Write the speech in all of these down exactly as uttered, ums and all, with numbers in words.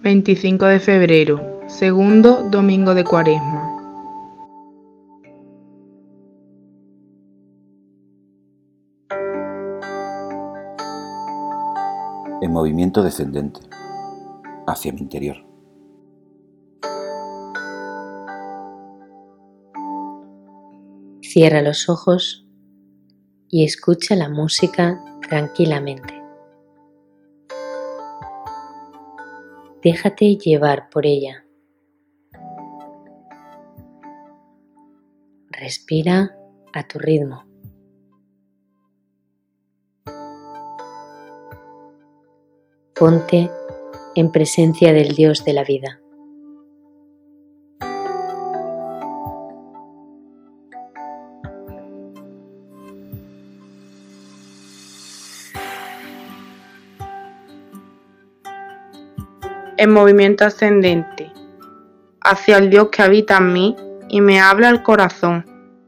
veinticinco de febrero, segundo domingo de Cuaresma. En movimiento descendente, hacia mi interior. Cierra los ojos y escucha la música tranquilamente. Déjate llevar por ella. Respira a tu ritmo. Ponte en presencia del Dios de la vida. En movimiento ascendente, hacia el Dios que habita en mí y me habla al corazón.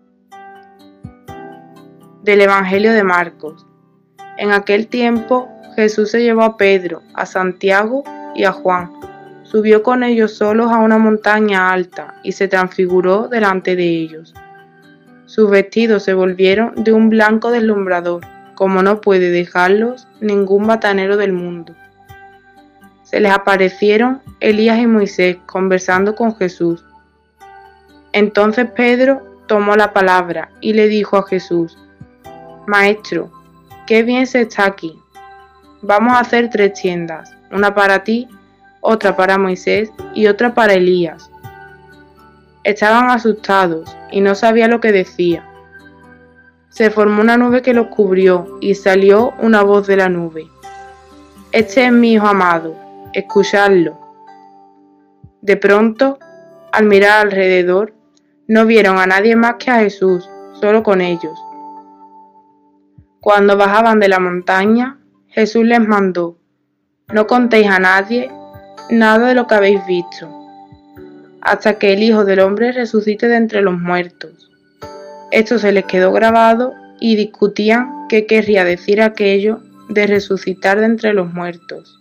Del Evangelio de Marcos. En aquel tiempo Jesús se llevó a Pedro, a Santiago y a Juan. Subió con ellos solos a una montaña alta y se transfiguró delante de ellos. Sus vestidos se volvieron de un blanco deslumbrador, como no puede dejarlos ningún batanero del mundo. Se les aparecieron Elías y Moisés conversando con Jesús. Entonces Pedro tomó la palabra y le dijo a Jesús: Maestro, qué bien se está aquí. Vamos a hacer tres tiendas, una para ti, otra para Moisés y otra para Elías. Estaban asustados y no sabían lo que decía. Se formó una nube que los cubrió y salió una voz de la nube: Este es mi Hijo amado, escuchadlo. De pronto, al mirar alrededor, no vieron a nadie más que a Jesús, solo con ellos. Cuando bajaban de la montaña, Jesús les mandó: No contéis a nadie nada de lo que habéis visto, hasta que el Hijo del Hombre resucite de entre los muertos. Esto se les quedó grabado y discutían qué querría decir aquello de resucitar de entre los muertos.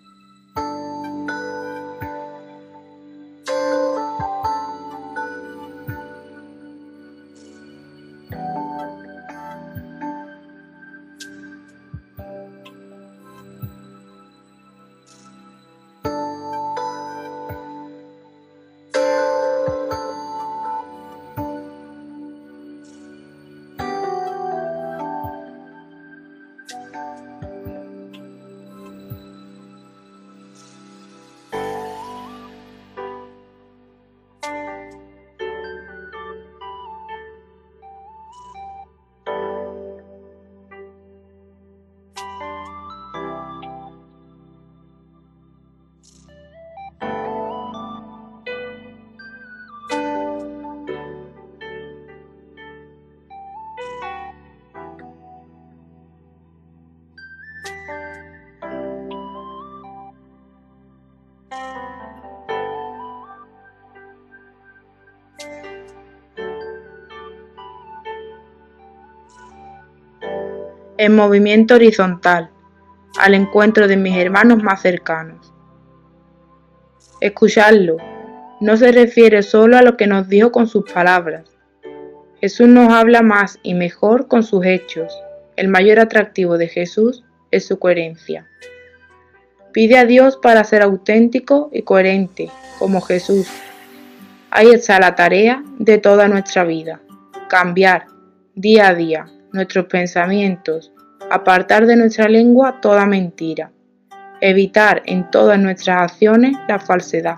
En movimiento horizontal, al encuentro de mis hermanos más cercanos. Escuchadlo, no se refiere solo a lo que nos dijo con sus palabras. Jesús nos habla más y mejor con sus hechos. El mayor atractivo de Jesús es su coherencia. Pide a Dios para ser auténtico y coherente, como Jesús. Ahí está la tarea de toda nuestra vida: cambiar día a día nuestros pensamientos, apartar de nuestra lengua toda mentira, evitar en todas nuestras acciones la falsedad.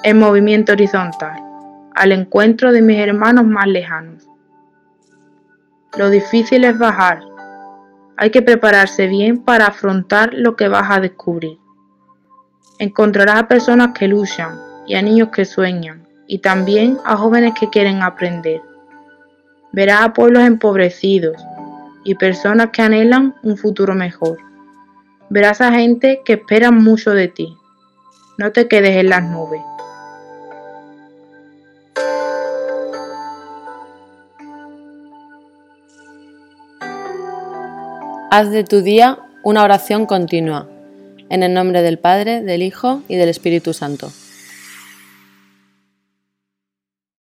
en movimiento horizontal, al encuentro de mis hermanos más lejanos. Lo difícil es bajar. Hay que prepararse bien para afrontar lo que vas a descubrir. Encontrarás a personas que luchan y a niños que sueñan, y también a jóvenes que quieren aprender. Verás a pueblos empobrecidos y personas que anhelan un futuro mejor. Verás a gente que espera mucho de ti. No te quedes en las nubes. Haz de tu día una oración continua, en el nombre del Padre, del Hijo y del Espíritu Santo.